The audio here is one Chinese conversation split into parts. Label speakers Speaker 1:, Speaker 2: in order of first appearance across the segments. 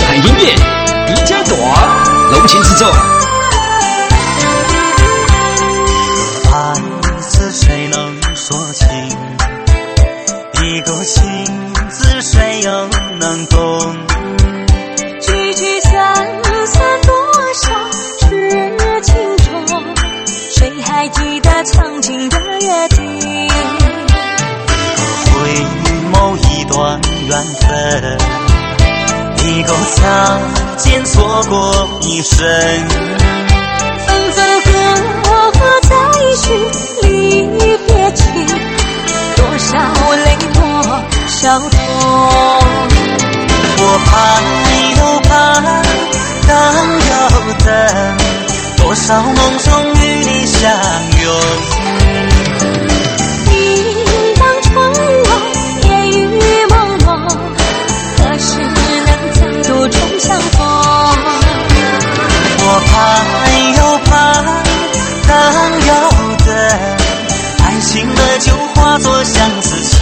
Speaker 1: 看音乐，比较大，柔情之作。
Speaker 2: 爱字谁能说清？一个情字谁又能懂？
Speaker 3: 聚聚散散多少痴情中，谁还记得曾经的约定？
Speaker 2: 回眸一段缘分，一个擦肩错过一生。
Speaker 3: 分分合合在一许离别情，多少泪多少痛。
Speaker 2: 我盼又盼，等又等，多少梦中与你相拥。
Speaker 3: 一当春来烟雨朦胧，何时能再度重相逢？
Speaker 2: 我盼又盼，等又等，爱情的就化作相思情。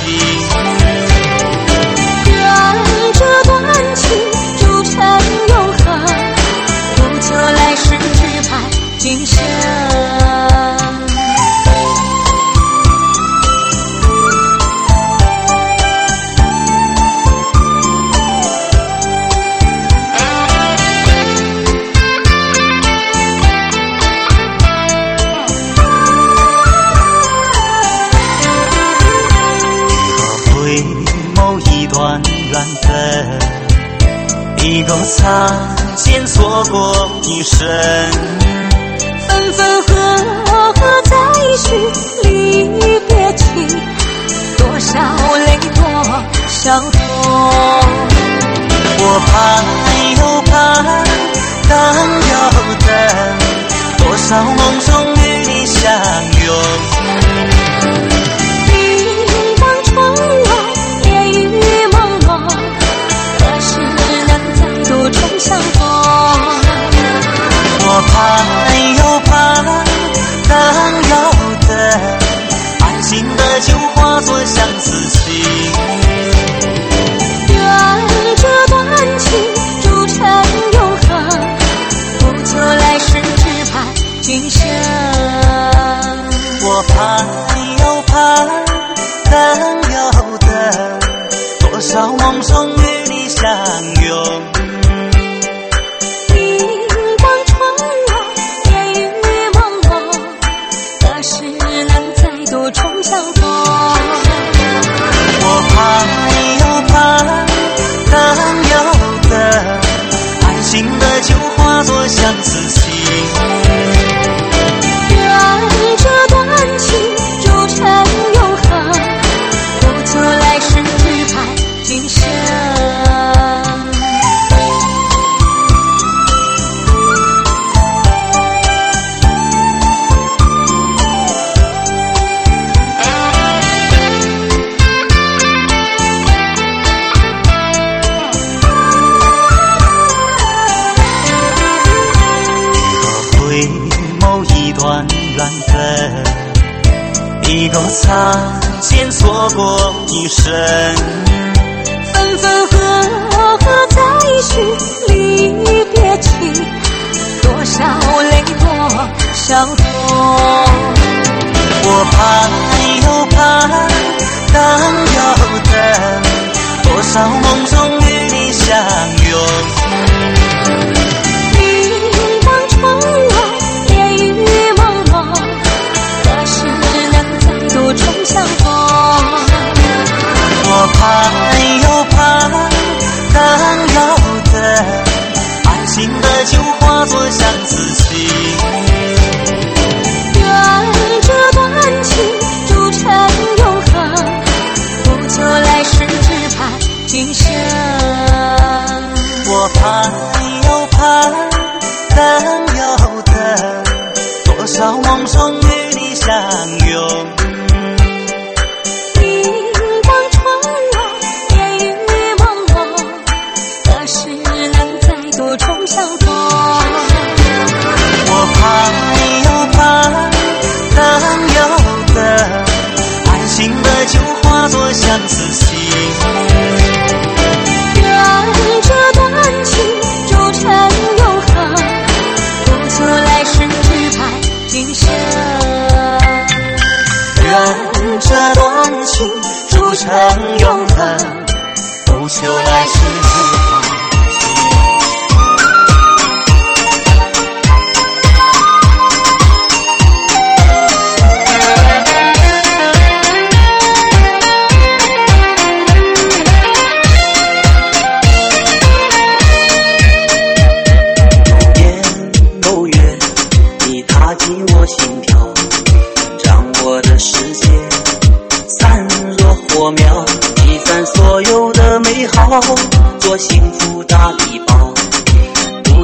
Speaker 3: 愿这段情铸成永恒，不求来世只盼今生。
Speaker 2: 回眸一段缘分，一个擦肩错过一生。
Speaker 3: 分分合合在一许离别情，多少泪多少痛。
Speaker 2: 我盼又盼，等又等，多少梦中与你相拥。
Speaker 3: 一当春来烟雨朦胧，何时能再度重相逢？
Speaker 2: 我盼又盼，等又等，爱情的就化作相思情。
Speaker 3: 愿这段情铸成永恒，不求来世只盼今生。
Speaker 2: 我盼又盼，等又等，多少梦中与你相拥。
Speaker 3: 一当春来烟雨朦胧，何时能再度重相逢？
Speaker 2: 我盼又盼，等又等，爱情的就化作相思情。
Speaker 3: 愿这段情铸成永恒，不求来世只盼今生。
Speaker 2: 回眸一段缘分，一个擦肩错过一生。
Speaker 3: 分分合合在一许离别情，多少泪多少痛。
Speaker 2: 我盼又盼，等又等，多少梦中与你相拥。
Speaker 3: 一当春来烟雨朦胧，何时能再度重相逢？
Speaker 2: 我盼又盼，等又等，爱情的就化作相思情。
Speaker 3: 愿这段情铸成永恒，不求来世只盼今生。
Speaker 2: 我盼又盼，等又等，多少梦中与你相拥。
Speaker 3: 一当春来烟雨朦胧，何时能再度重相逢？
Speaker 2: 我盼又盼，等又等，爱情的就化作相思情。
Speaker 3: 愿这段情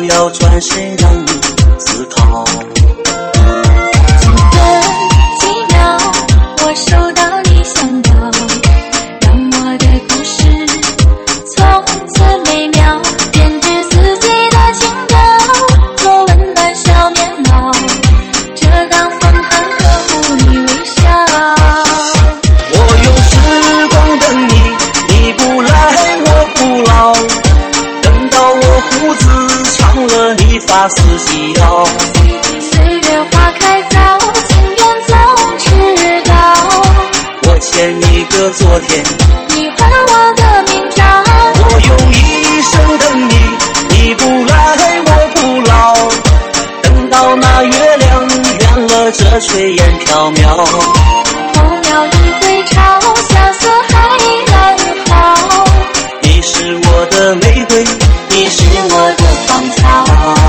Speaker 2: 不要转身让你思考。
Speaker 3: 几分几秒，我收到你想到，让我的故事从此美妙，编织四季的情调，做温暖小棉袄，遮挡风寒呵护你微笑。
Speaker 2: 我用时光等你，你不来我不老，等到我胡子长了，你发丝细腰。
Speaker 3: 岁月花开早，情缘总迟到。
Speaker 2: 我欠你个昨天，
Speaker 3: 你还我的明朝。
Speaker 2: 我用一生等你，你不来我不老，等到那月亮圆了，这炊烟缥缈。
Speaker 3: 候鸟一回巢，相思还安好。
Speaker 2: 你是我的玫瑰，你是我的芳草。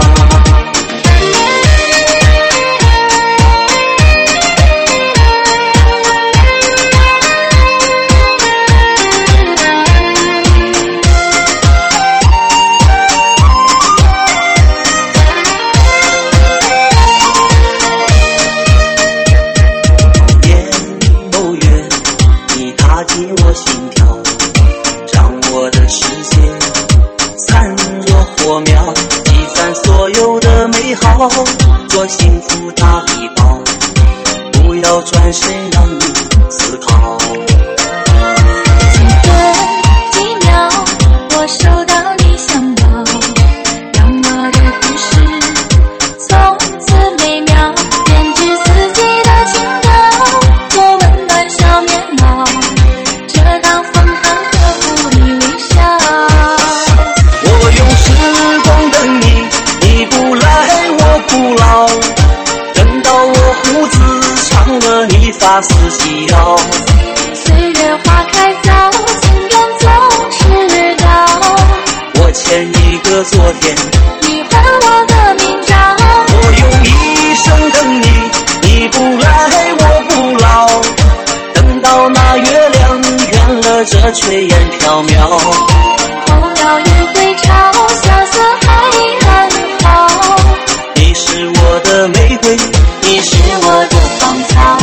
Speaker 2: 进我心跳，让我的世界灿若火苗，积攒所有的美好，做幸福大礼包。不要转身让你思考。
Speaker 3: 几分几秒，我收到你想到，让我的故事从此美妙，编织四季的情调，做温暖小棉袄，遮挡风寒呵护你微笑。
Speaker 2: 我用时光等你，你不来我不老，等到我胡子长了，你发丝细腰。
Speaker 3: 岁月花开早，情缘总迟到。
Speaker 2: 我欠你个昨天，
Speaker 3: 你还我的明朝。
Speaker 2: 我用一生等你，你不来我不老，等到那月亮圆了，这炊烟缥缈。
Speaker 3: 候鸟一回巢，相思还安好。
Speaker 2: 你是我的玫瑰，你是我的芳草。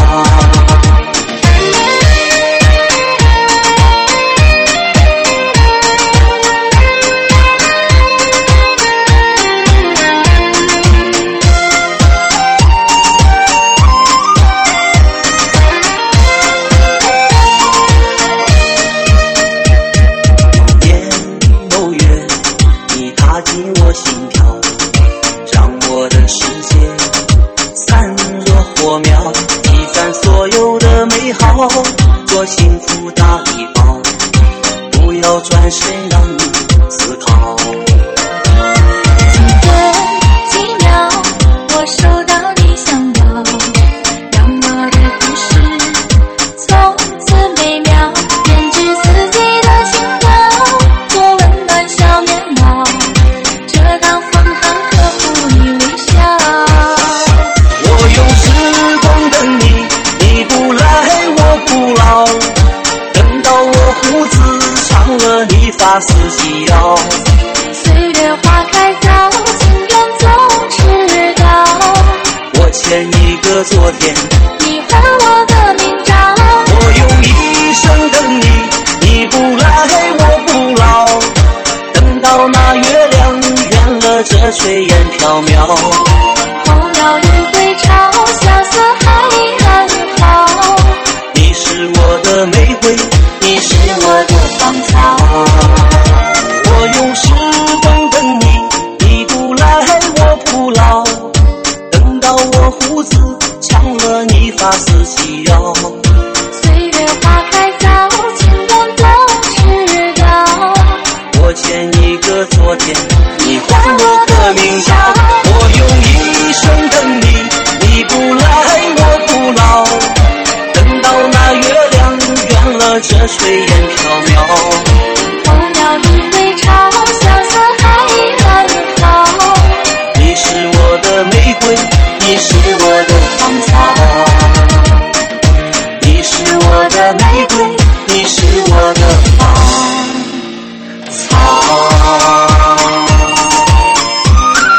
Speaker 2: 进我心跳，让我的世界灿若火苗，积攒所有的美好，做幸福大礼包。不要转身让你思考。
Speaker 3: 几分几秒，我收到你想到，让我的故事从此美妙，编织四季的情调，做温暖小棉袄，遮挡风寒呵护你微笑。
Speaker 2: 我用时光等你，你不来我不老，等到我胡子长了，你发丝细腰。
Speaker 3: 岁月花开早，情缘总迟到。
Speaker 2: 我欠你个昨天，
Speaker 3: 你还我的明朝。
Speaker 2: 我用一生等你，你不来我不老，等到那月亮圆了，这炊烟缥缈。
Speaker 3: 候鸟一回巢，相思还安好。
Speaker 2: 你是我的玫瑰，你是我的芳草。我用时光等你，你不来我不老，等到我胡子长了，你发丝细腰。
Speaker 3: 岁月花开早，情缘总迟到。
Speaker 2: 我欠你个昨天，你还我个明朝。我用一生等你，你不来我不老，等到那月亮圆了，这炊烟缥缈。
Speaker 3: 候鸟一回巢，相思还安好。
Speaker 2: 你是我的玫瑰，你是我的芳草。你是我的玫瑰，你是我的芳草。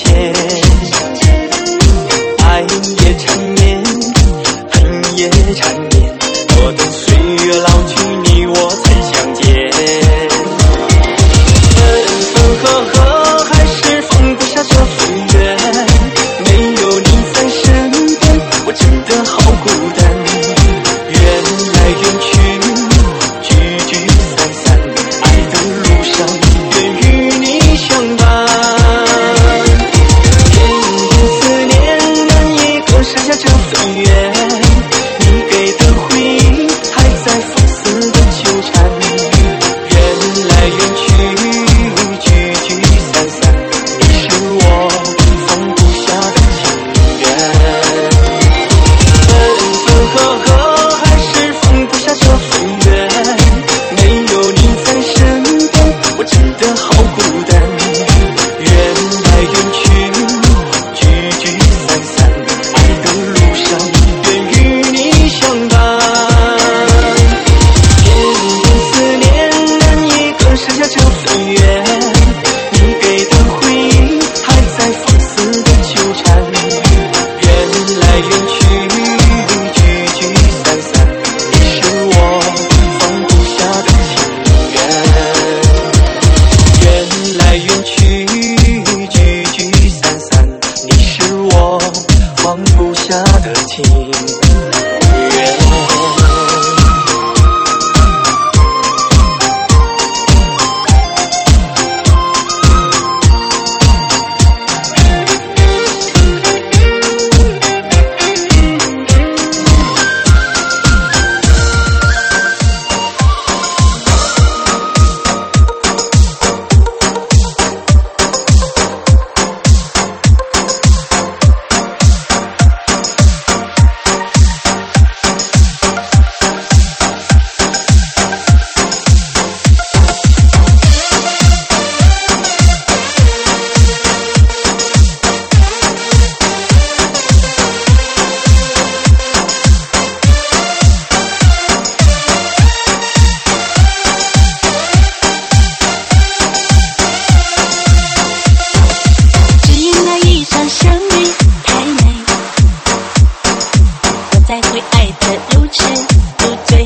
Speaker 2: 见，爱也缠绵，恨也缠绵，我等岁月老去，你我才相见。分分合合，还是放不下这份缘，没有你在身边，我真的好孤单。缘来缘去，聚聚散散，爱的路上愿与你相伴。偏偏思念难以割舍下这份缘，你给的回应还在放肆的纠缠。缘来缘去，聚聚散散，你是我放不下的情缘。分分合合，还是放不下这份缘，没有你在身边，我真的好孤单。缘来缘去，聚聚散散，爱的路上愿与你相伴。偏偏思念难以割舍下这份缘，你给的回应还在放肆的纠缠。缘来缘去，聚聚散散，你是我放不下的情缘。缘来缘去，聚聚散散，你是我放不下的情缘。
Speaker 3: 只因那一场相遇太美，我在为爱的如痴如醉，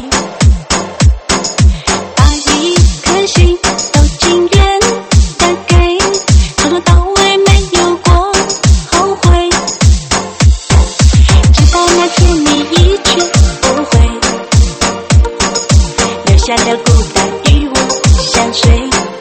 Speaker 3: 把一颗心都情愿的给，从头到尾没有过后悔，直到那天你一去不回，留下了孤单与我相随，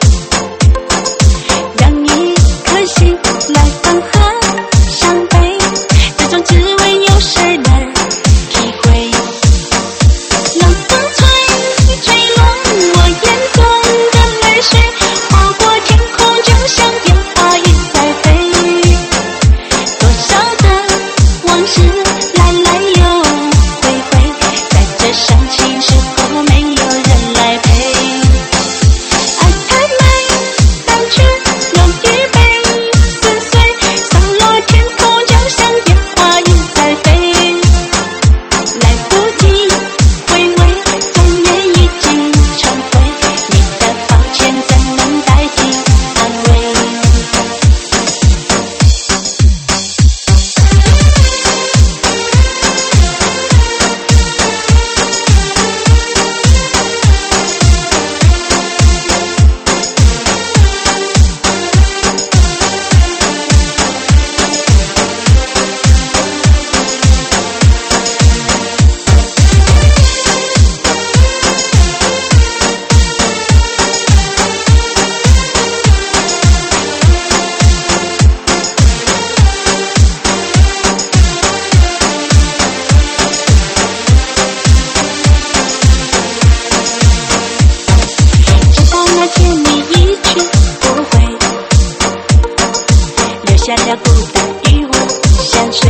Speaker 3: 让一颗心来放和伤悲，这种滋味有谁能体会？冷风吹，吹落我眼中的泪水，划过天空，就像电话云在飞。多少的往事来来又回回，在这伤心时候没有人来陪。爱太美，但却容易被撕碎，散落天空，就像电话云在飞。来不及回味，转眼已经成灰，你的抱歉怎能代替安慰？直到那天你一去不回，留下了孤单与我相随，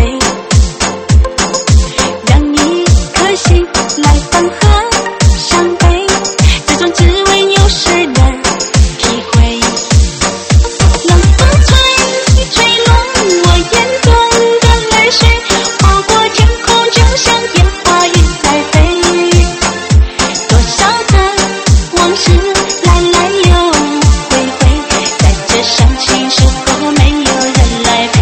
Speaker 3: 让一颗心来放和伤悲，这种滋味有谁能体会？冷风吹，吹落我眼中的泪水，划过天空，就像电话云在飞。多少的往事来来又回回，在这伤心时候没有人来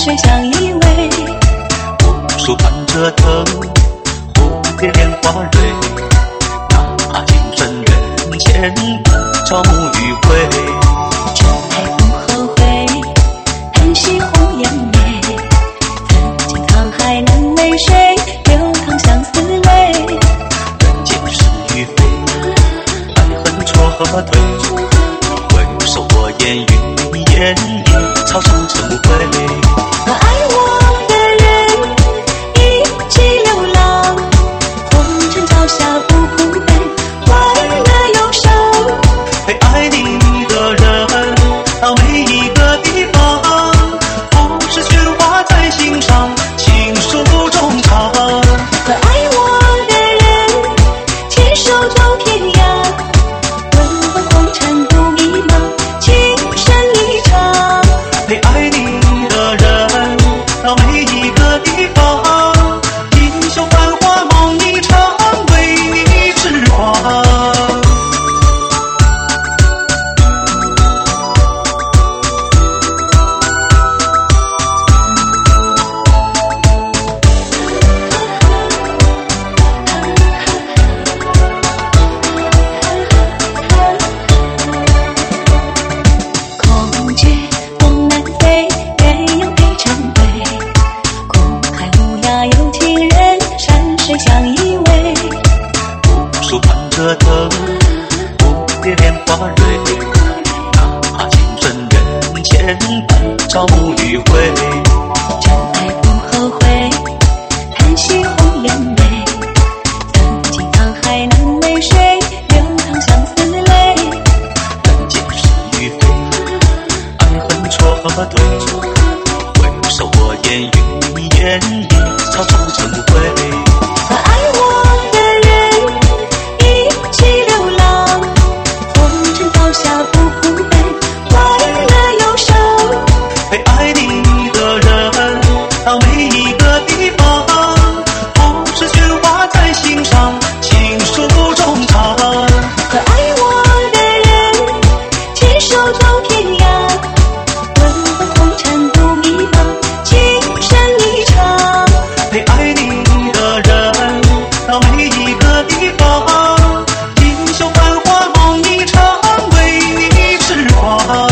Speaker 3: 水相依偎。
Speaker 2: 树盼着藤，蝴蝶恋花蕊，哪怕情深缘浅，朝暮余晖。
Speaker 3: 这爱不后悔，叹息红颜眉。曾经沧海难为水，流淌相思泪。
Speaker 2: 人间是与非，爱恨错和对。回首我烟云烟影，草长成灰。
Speaker 3: 可爱我的人一起流浪，红尘脚下不孤单，快乐忧伤。
Speaker 2: 陪爱你的人到每一个地方，往事喧哗在心上，情书中藏。
Speaker 3: 可爱我的人牵手走天涯，问问红尘不迷茫，情深一场。
Speaker 2: 陪爱你的人到每一个地方，英雄繁华梦一场，为你痴狂。
Speaker 3: 孔雀东南飞，鸳鸯配成对。空海无涯有情人，山水相依偎。
Speaker 2: 树盼着藤，蝴蝶恋花蕊，哪怕情深缘浅，朝暮余晖。
Speaker 3: 真爱不后悔，叹息红颜眉。曾经沧海难为水，流淌相思泪。
Speaker 2: 人间是与非，爱恨错和对。回首我烟云烟影，草长成灰。
Speaker 3: 可爱我的人一起流浪，红尘脚下不孤单，快乐忧伤。
Speaker 2: 陪爱你的人到每一个地方，往事喧哗在心上，情书中藏。
Speaker 3: 可爱我的人牵手走天涯，问问红尘不迷茫，情深一场。
Speaker 2: 陪爱你的人到每一个地方，英雄繁华梦一场，为你痴狂。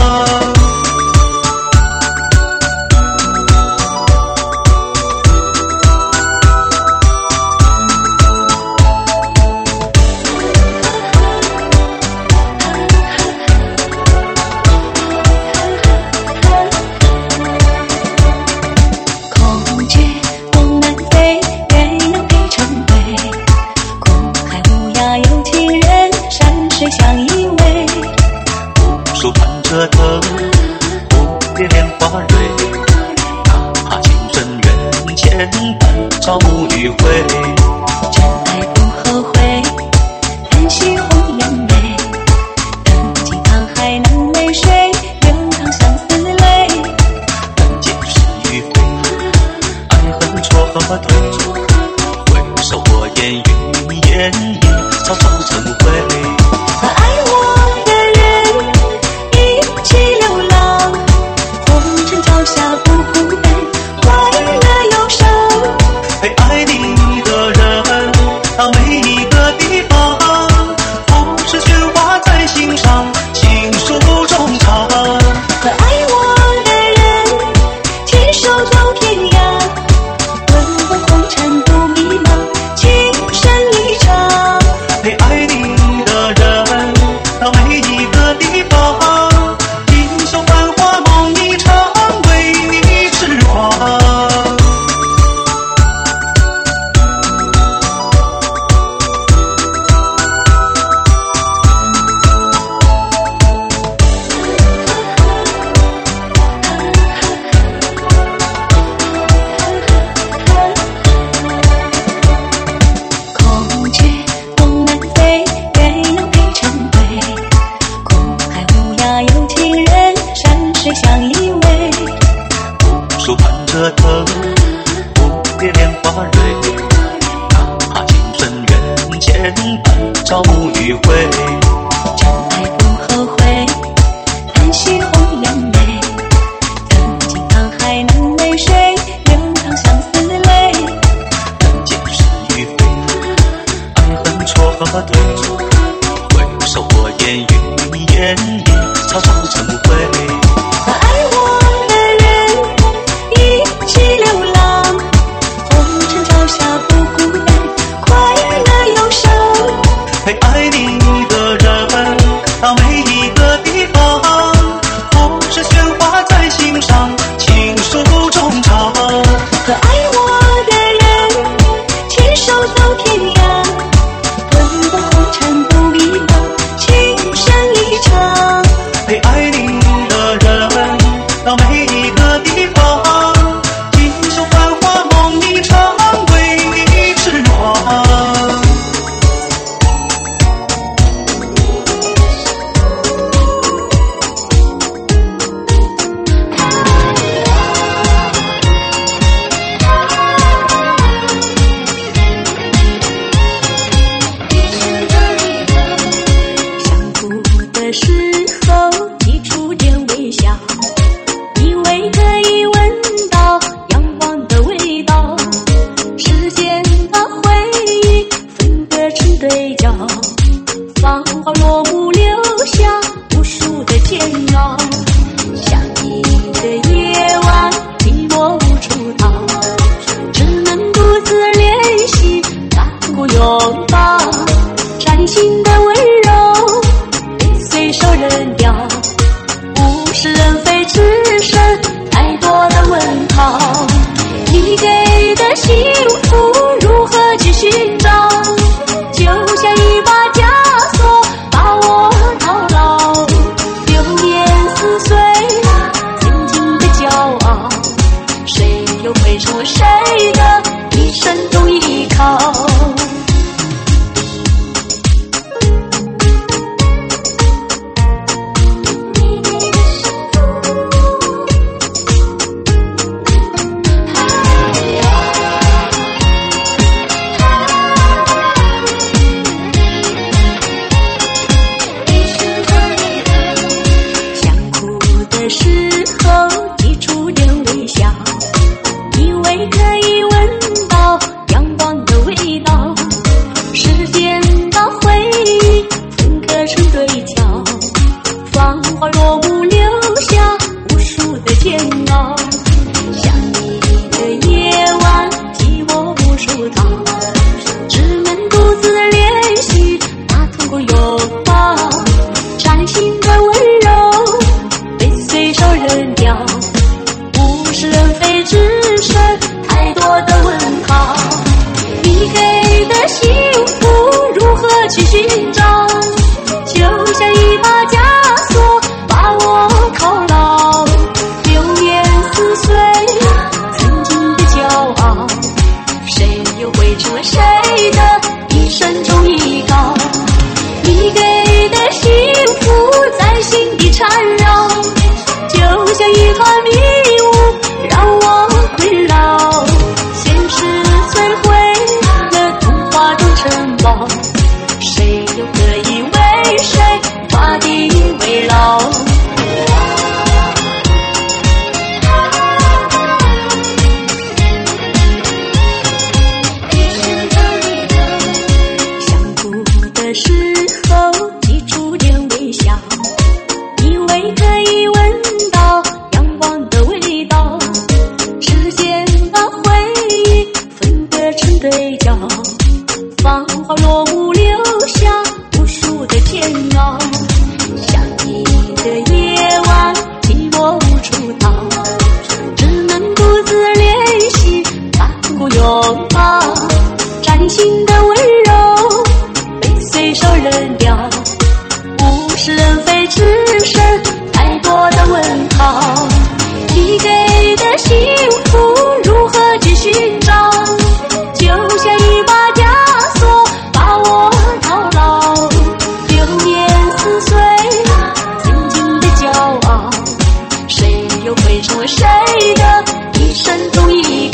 Speaker 3: 孔雀东南飞，鸳鸯配成对。空海无涯有情人，山水相依偎。
Speaker 2: 树盼着藤，蝴蝶恋花蕊，哪怕情深缘浅，朝暮余晖。
Speaker 3: 真爱不后悔，叹息红颜眉。曾经沧海难为水，流淌相思泪。
Speaker 2: 人间是与非，爱恨错和对。回首我烟云烟影，草长成灰。
Speaker 3: 可爱我的人一起流浪，红尘脚下不孤单，快乐忧伤。
Speaker 2: 陪爱你的人到每一个地方，往事喧哗在心上，情书中藏。
Speaker 3: 可爱我的人牵手走天涯，问问红尘不迷茫，情深一场。
Speaker 2: 陪爱你的人到每一个地方，英雄繁华梦一场，为你痴狂。
Speaker 3: 孔雀东南飞，鸳鸯配成对。空海无涯有情人，山水相依偎。
Speaker 2: 树盼着藤，蝴蝶恋花蕊，哪怕情深缘浅，朝暮余晖。
Speaker 3: 真爱不后悔，叹息红颜眉。曾经沧海难为水，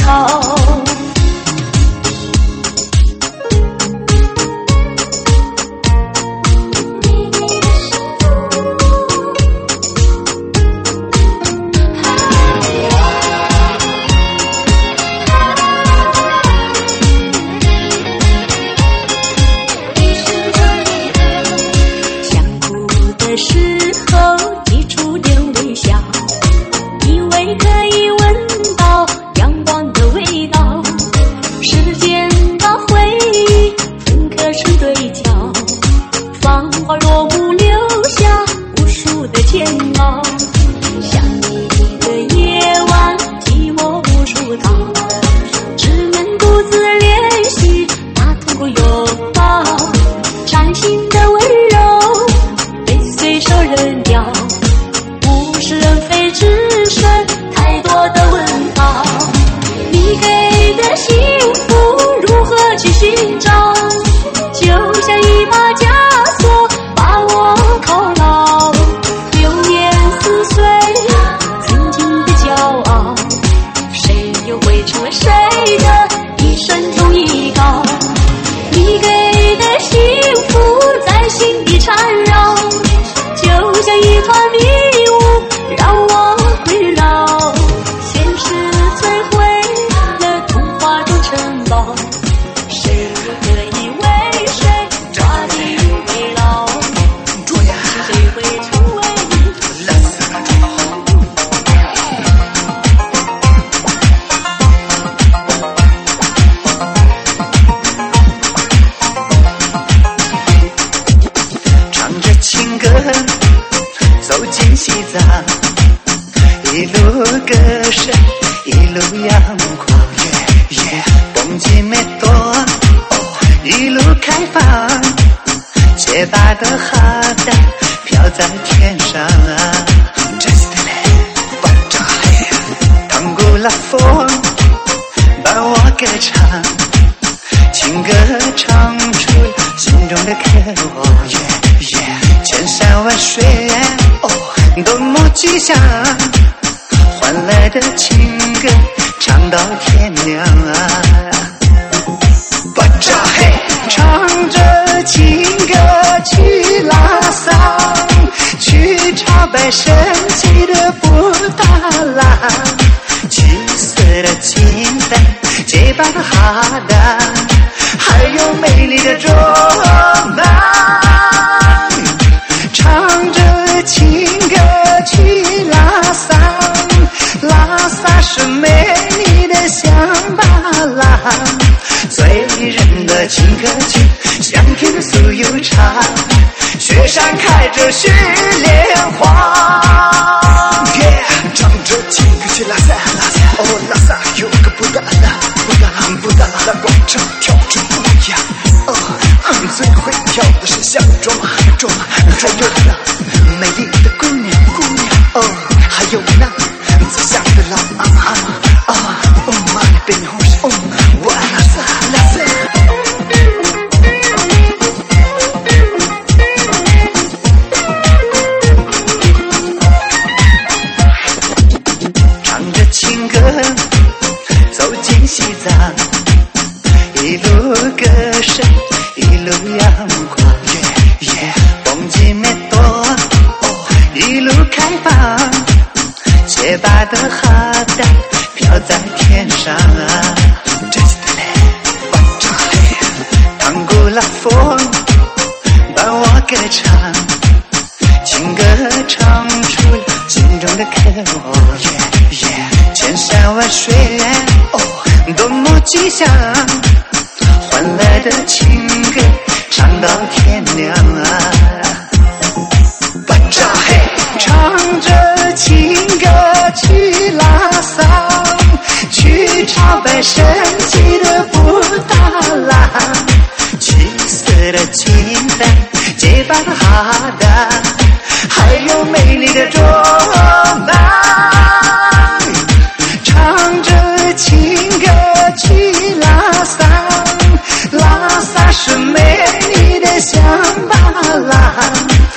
Speaker 3: 逃。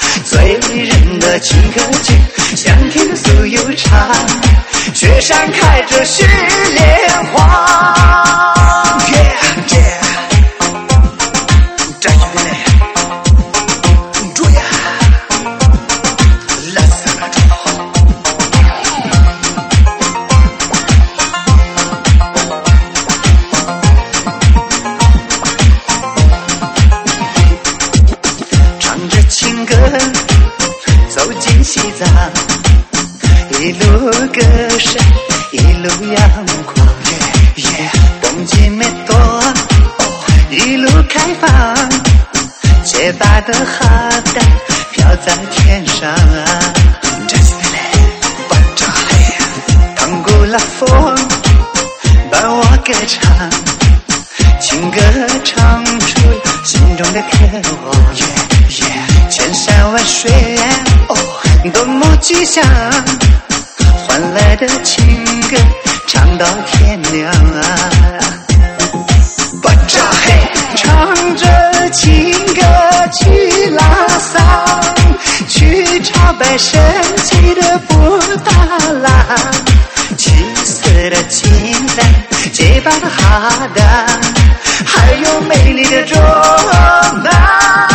Speaker 4: 情歌剧，想听素又唱，雪山开
Speaker 2: 开着雪莲花。走进西藏，一路歌声，一路阳光，蹦极美多，一路开放，洁白的哈达飘在天上。唐古拉风伴我歌唱，情歌唱出心中的渴望。千山万水，多么吉祥，欢乐的情歌唱到天亮啊！巴扎嘿，唱着情歌去拉萨，去朝拜神奇的布达拉，七色的青山，洁白的哈达，还有美丽的卓玛。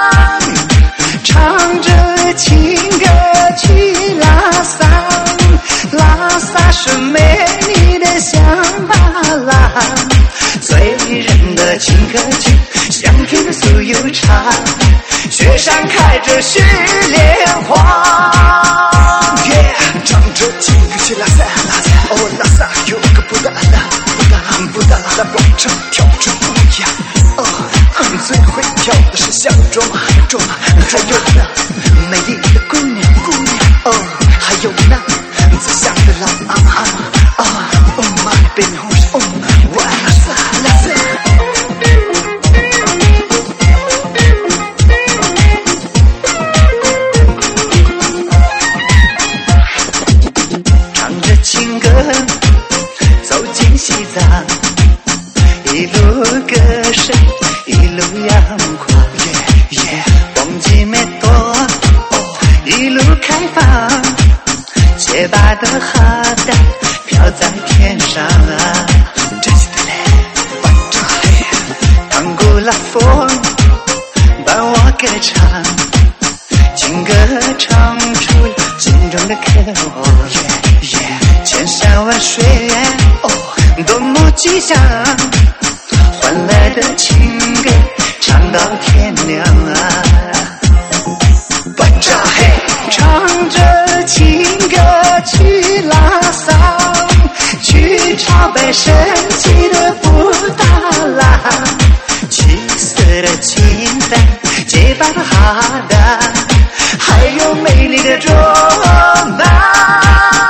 Speaker 2: 唱着情歌去拉萨，拉萨是美丽的香巴拉，醉人的情歌曲，香甜的酥油茶，雪上开着雪莲花。唱着情歌去拉萨，哦拉萨有个布达拉广场跳着舞呀，最会跳的是小卓玛，还有那美丽的姑娘，还有那慈祥的老阿妈妈的背后是哇拉萨。唱着情歌走进西藏，一路歌声，一路阳光，蹦极美多，一路开放，洁白的哈达飘在天上啊！唐古拉风伴我歌唱，情歌唱出心中的渴望。千山万水，多么吉祥，欢乐的情歌唱到天亮啊！巴扎嘿，唱着情歌去拉萨，去朝拜神奇的布达拉，七色的青山，洁白的哈达，还有美丽的卓玛。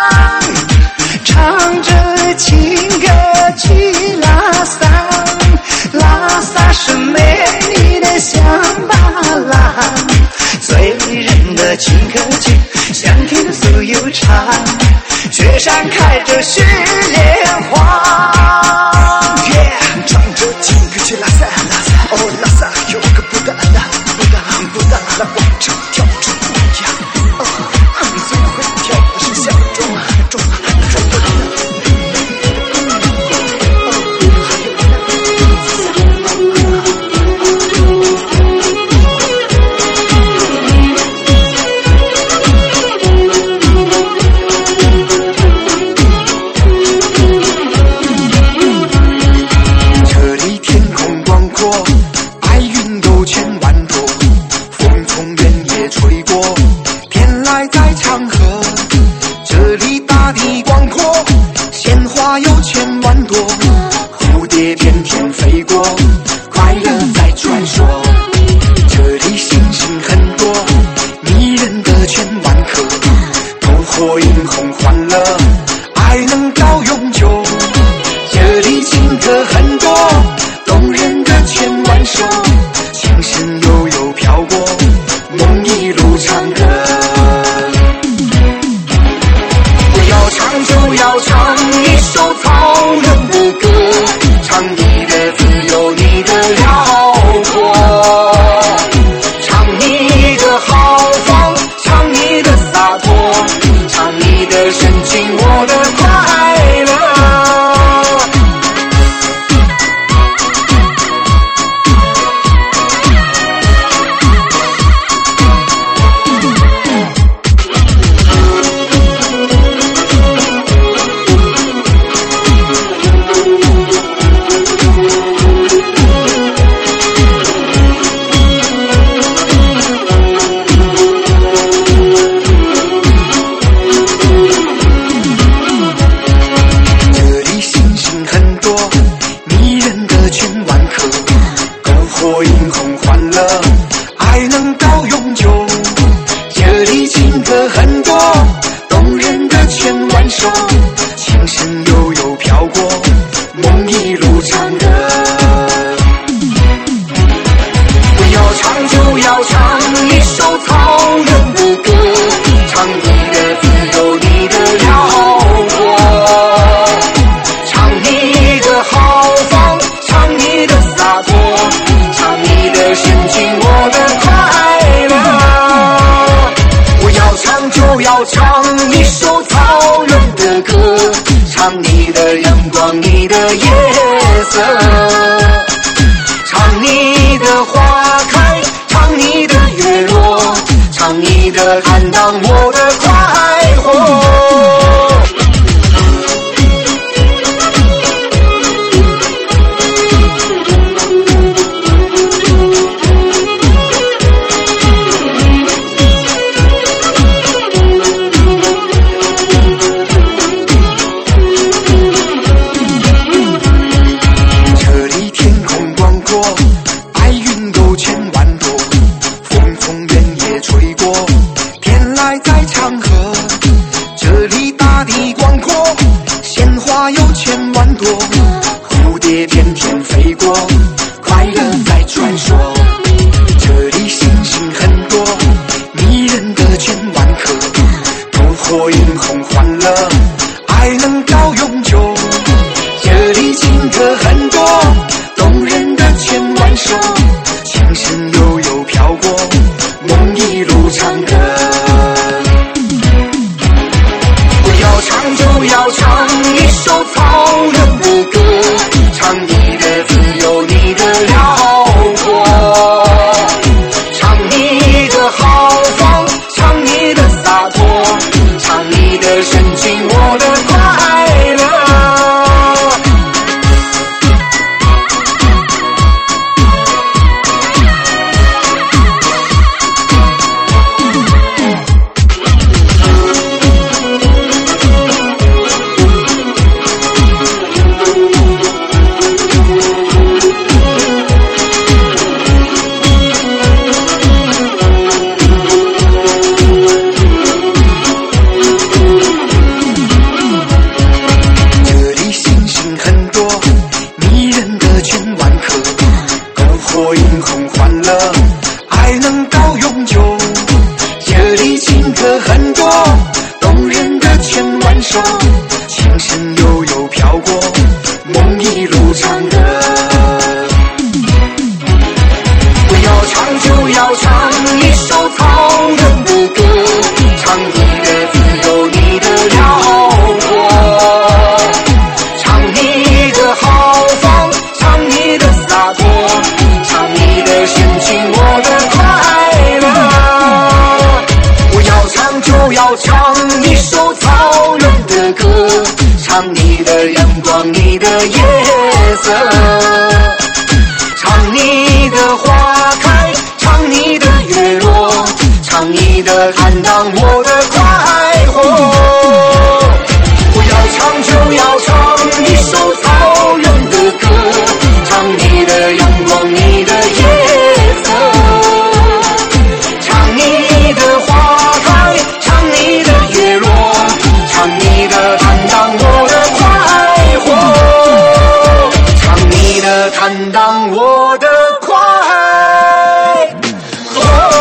Speaker 2: 唱着情歌去拉萨，拉萨是美丽的香巴拉，醉人的情歌曲，香甜的酥油茶，雪上开着雪莲花。唱着情歌去拉萨，哦拉萨有个布达拉广场跳着舞呀，最会跳的是小卓玛。 唱你的阳光，你的夜色，唱你的花开，唱你的月落，唱你的坦荡，我的快活。蝴蝶翩翩飞过，快乐在传说。这里星星很多，迷人的千万颗，篝火映红欢乐，爱能到永久。这里情歌很多，动人的千万首，情深悠悠飘过，梦一路唱歌。我要唱就要唱一首草原的歌，唱你的自由，你的辽阔，唱你的豪放，唱你的洒脱，唱你的深情，我的快乐。情深悠悠飘过，梦一路唱歌。我要唱就要唱一首草原的歌，唱你的自由，你的辽阔，唱你的豪放，唱你的洒脱，唱你的深情，我的快乐。我要唱就要唱一首草原的歌，唱你的阳光，你的夜色，唱你的花开，唱你的月落，唱你的坦荡，我的快活。我要唱就要唱一首草原的歌，唱你的阳光，你的夜色，唱你的花开，唱你的月落，唱你的坦荡，我的快活，唱你的坦荡，我的快活。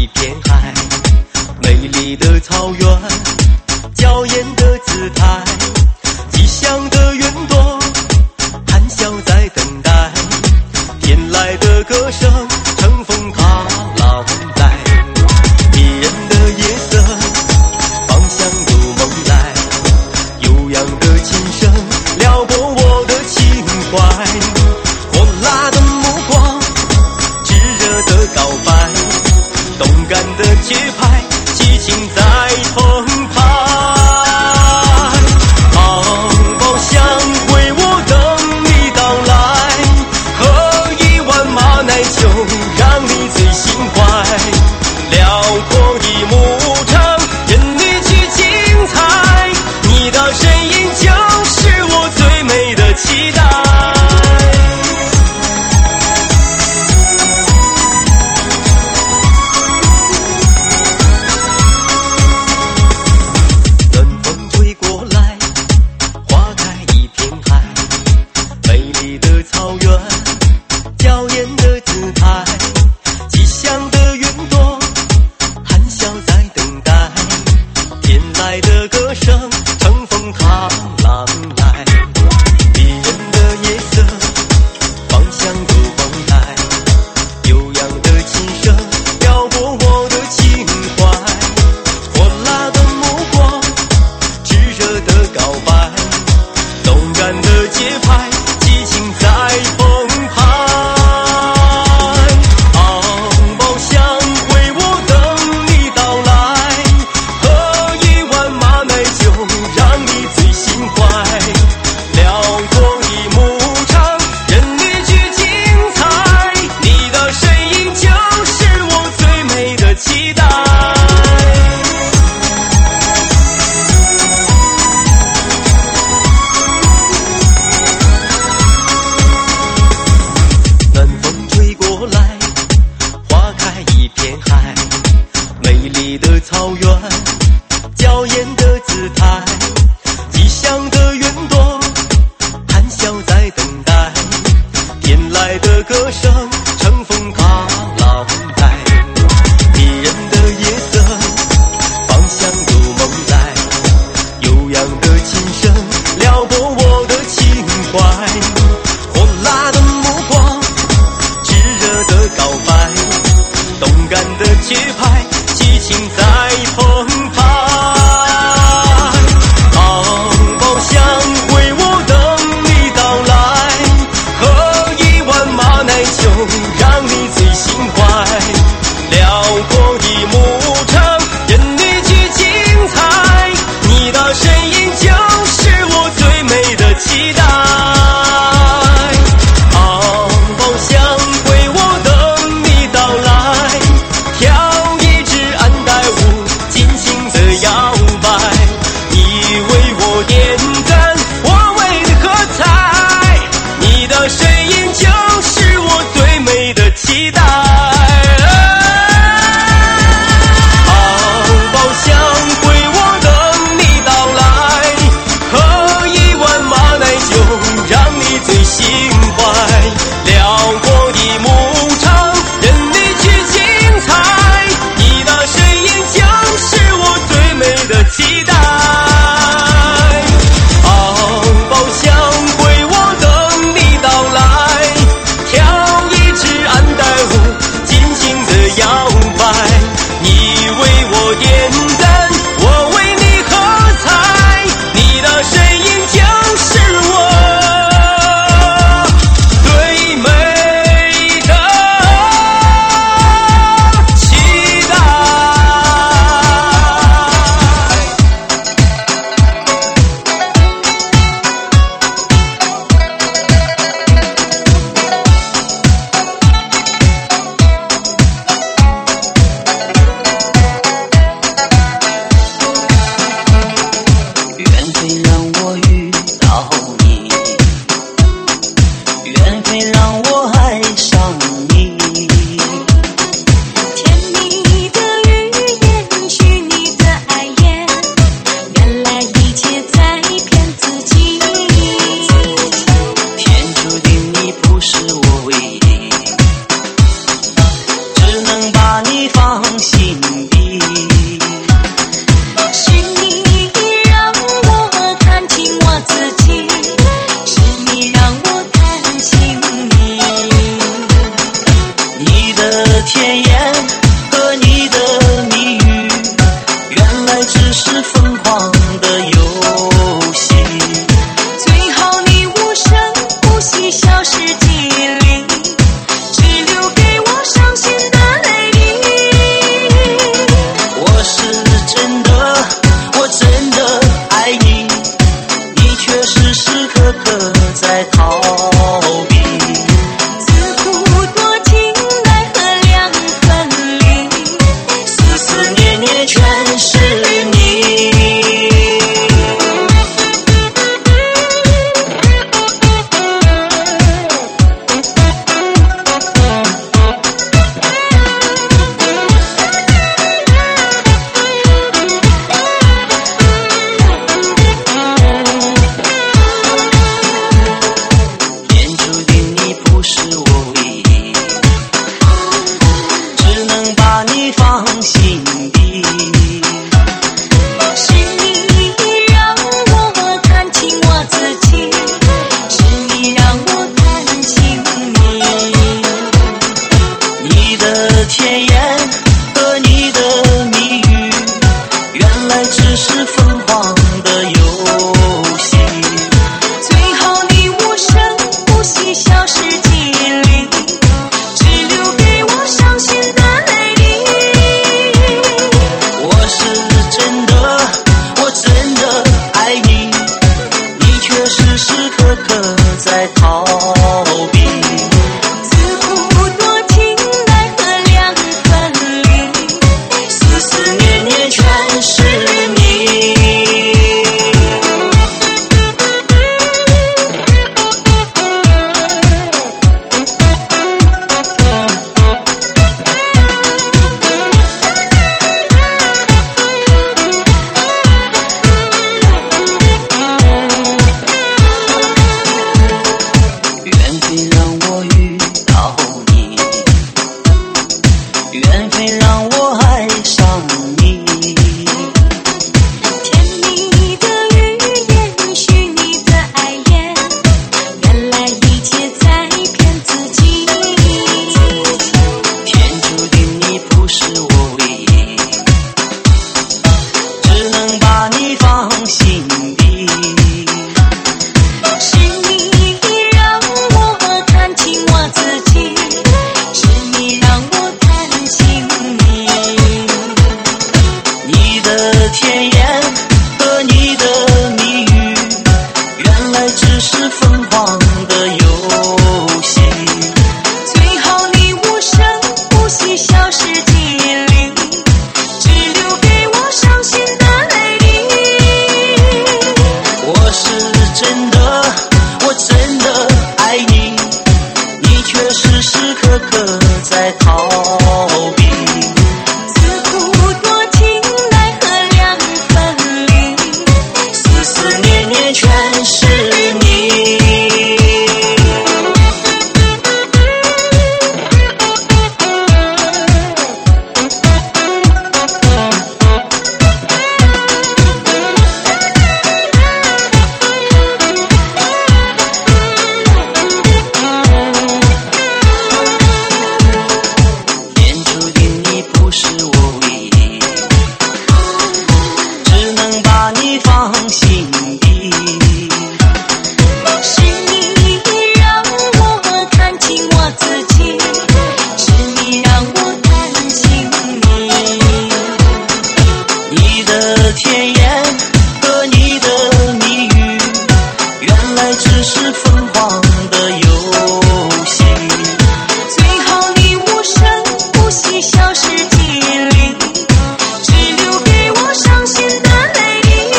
Speaker 2: 一片海，美丽的草原，娇艳的姿态，吉祥的云朵，含笑在等待，天籁的歌声，乘风踏浪来，迷人的夜色，芳香如梦来，悠扬的琴声，撩拨我的情怀，火辣的目光，炙热的告白，动感的节拍，激情在澎湃，好包厢为我等你到来，喝一碗马奶酒，让你最心怀，辽阔的牧场任你去精彩，你的身影就是我最美的期待。这样你放心底。
Speaker 3: 是你让我看清我自己，是你让我看清你。
Speaker 2: 你的甜言和你的蜜语，原来只是疯狂的游戏。
Speaker 3: 最后你无声无息消失记忆里，只留给我伤心的泪滴。
Speaker 2: 我是真的，我真的爱你，你却时时刻刻在逃避。
Speaker 3: 自古多情奈何两分离，
Speaker 2: 思思念念全是你。缘分让我遇到你，缘分让我爱上你。
Speaker 3: 甜蜜的语言，虚拟的爱言，原来一切在骗自己。
Speaker 2: 天注定你不是我唯一，只能把你放心底。
Speaker 3: 是你让我看清我自己，是你让我看清你。
Speaker 2: 你的甜言和你的蜜语，原来只是疯狂的游戏。
Speaker 3: 最后你无声无息消失记忆里，只留给我伤心的泪滴。
Speaker 2: 我是真的，我真的爱你，你却时时刻刻在逃避。
Speaker 3: 自古多情奈何两分离，
Speaker 2: 思思念念全是你。天注定你不是我唯一，只能把你放心底。
Speaker 3: 是你让我看清我自己，是你让我看清你。
Speaker 2: 你的甜言和你的蜜语，原来只是疯狂的游戏。
Speaker 3: 最后你无声无息消失记忆里，只留给我伤心的泪滴。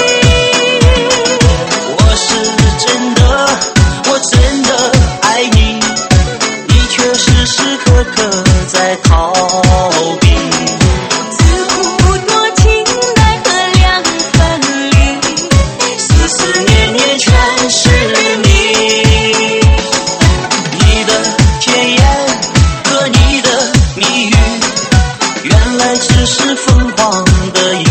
Speaker 2: 我是真的，我真的爱你，你却时时刻刻在逃避。
Speaker 3: 自古多情奈何两分离，
Speaker 2: 思思念念全是你。你的甜言和你的蜜语，原来只是疯狂的